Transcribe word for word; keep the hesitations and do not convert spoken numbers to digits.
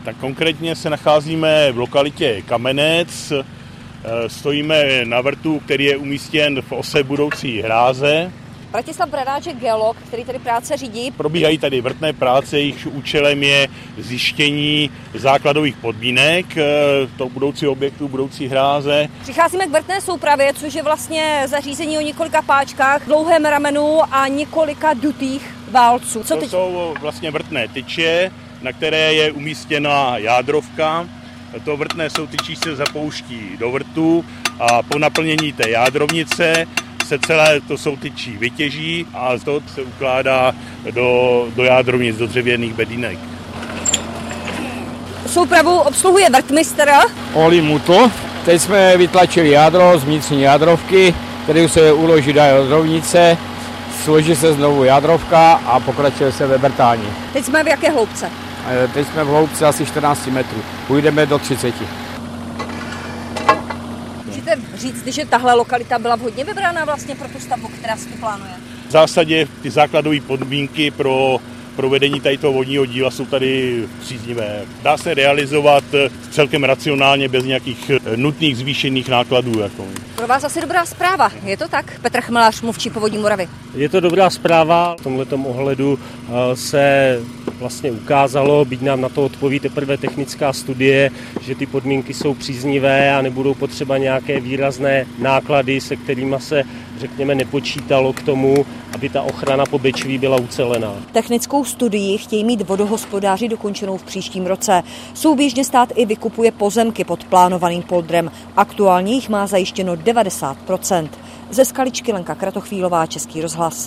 Tak konkrétně se nacházíme v lokalitě Kamenec, stojíme na vrtu, který je umístěn v ose budoucí hráze. Vratislav Bradáček, geolog, který tady práce řídí. Probíhají tady vrtné práce, jejichž účelem je zjištění základových podmínek toho budoucího objektu, budoucí hráze. Přicházíme k vrtné soupravě, což je vlastně zařízení o několika páčkách, dlouhém ramenu a několika dutých válců. Co to teď? jsou vlastně vrtné tyče, na které je umístěna jádrovka. To vrtné soutyčí se zapouští do vrtu a po naplnění té jádrovnice se celé to soutyčí vytěží a to se ukládá do, do jádrovnic, do dřevěných bedínek. Soupravu obsluhuje vrtmistr Oli Mutl. Teď jsme vytlačili jádro z vnitřní jádrovky, kterou se uloží do jádrovnice, složí se znovu jádrovka a pokračuje se ve vrtání. Teď jsme v jaké hloubce? Teď jsme v hloubce asi čtrnáct metrů. Půjdeme do třiceti. Můžete říct, že tahle lokalita byla vhodně vybraná vlastně pro tu stavbu, která se tu plánuje? V zásadě ty základové podmínky pro provedení tady toho vodního díla jsou tady příznivé. Dá se realizovat celkem racionálně bez nějakých nutných zvýšených nákladů. Jako. Pro vás asi dobrá zpráva, je to tak? Petr Chmelař, mluvčí Povodí Moravy. Je to dobrá zpráva. V tomhletom ohledu se vlastně ukázalo, byť nám na to odpoví teprve technická studie, že ty podmínky jsou příznivé a nebudou potřeba nějaké výrazné náklady, se kterými se, řekněme, nepočítalo k tomu, aby ta ochrana po Bečví byla ucelená. Technickou studii chtějí mít vodohospodáři dokončenou v příštím roce. Souběžně stát i vykupuje pozemky pod plánovaným poldrem. Aktuálně jich má zajištěno devadesát procent. Ze Skaličky Lenka Kratochvílová, Český rozhlas.